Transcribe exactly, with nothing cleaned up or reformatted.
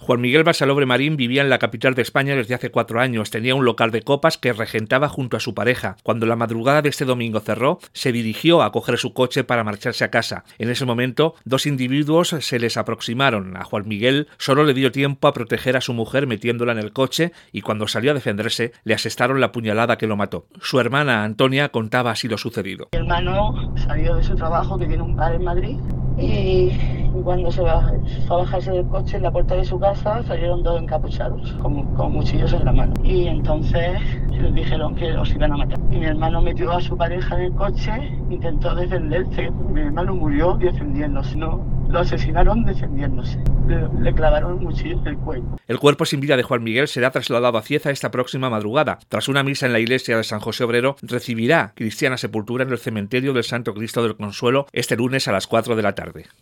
Juan Miguel Basalobre Marín vivía en la capital de España desde hace cuatro años. Tenía un local de copas que regentaba junto a su pareja. Cuando la madrugada de este domingo cerró, se dirigió a coger su coche para marcharse a casa. En ese momento, dos individuos se les aproximaron. A Juan Miguel solo le dio tiempo a proteger a su mujer metiéndola en el coche y cuando salió a defenderse, le asestaron la puñalada que lo mató. Su hermana Antonia contaba así lo sucedido. Mi hermano salió de su trabajo, que tiene un bar en Madrid, y cuando se va, fue a bajarse del coche en la puerta de su casa salieron dos encapuchados con, con cuchillos en la mano y entonces les dijeron que los iban a matar y mi hermano metió a su pareja en el coche, intentó defenderse, mi hermano murió defendiéndose, no, lo asesinaron defendiéndose, le, le clavaron un cuchillo en el cuello. El cuerpo sin vida de Juan Miguel será trasladado a Cieza esta próxima madrugada. Tras una misa en la iglesia de San José Obrero, recibirá cristiana sepultura en el cementerio del Santo Cristo del Consuelo este lunes a las cuatro de la tarde.